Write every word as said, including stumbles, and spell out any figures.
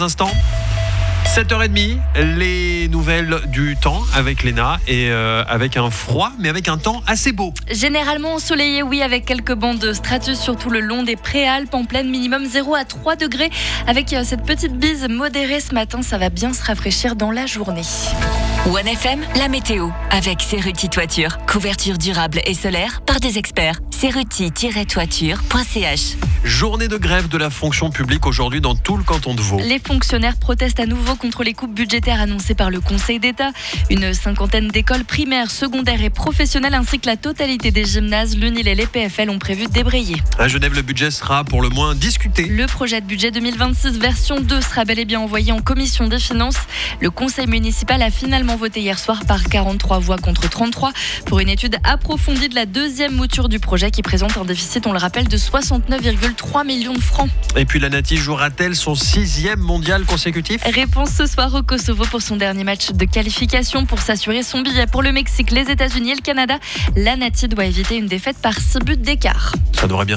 quelques instants. sept heures trente, les nouvelles du temps avec Léna et euh, avec un froid, mais avec un temps assez beau. Généralement ensoleillé, oui, avec quelques bancs de stratus, surtout le long des Préalpes, en pleine minimum zéro à trois degrés. Avec euh, cette petite bise modérée ce matin, ça va bien se rafraîchir dans la journée. One F M, la météo, avec Cerruti Toiture. Couverture durable et solaire par des experts. cerruti tiret toiture point c h. Journée de grève de la fonction publique aujourd'hui dans tout le canton de Vaud. Les fonctionnaires protestent à nouveau contre les coupes budgétaires annoncées par le Conseil d'État. Une cinquantaine d'écoles primaires, secondaires et professionnelles ainsi que la totalité des gymnases, l'U N I L et les P F L ont prévu de débrayer. À Genève, le budget sera pour le moins discuté. Le projet de budget deux mille vingt-six version deux sera bel et bien envoyé en commission des finances. Le conseil municipal a finalement voté hier soir par quarante-trois voix contre trente-trois pour une étude approfondie de la deuxième mouture du projet qui présente un déficit, on le rappelle, de soixante-neuf virgule trois millions de francs. Et puis la Nati jouera-t-elle son sixième mondial consécutif ? Réponse ce soir au Kosovo pour son dernier match de qualification pour s'assurer son billet pour le Mexique, les États-Unis et le Canada. La Nati doit éviter une défaite par six buts d'écart. Ça devrait bien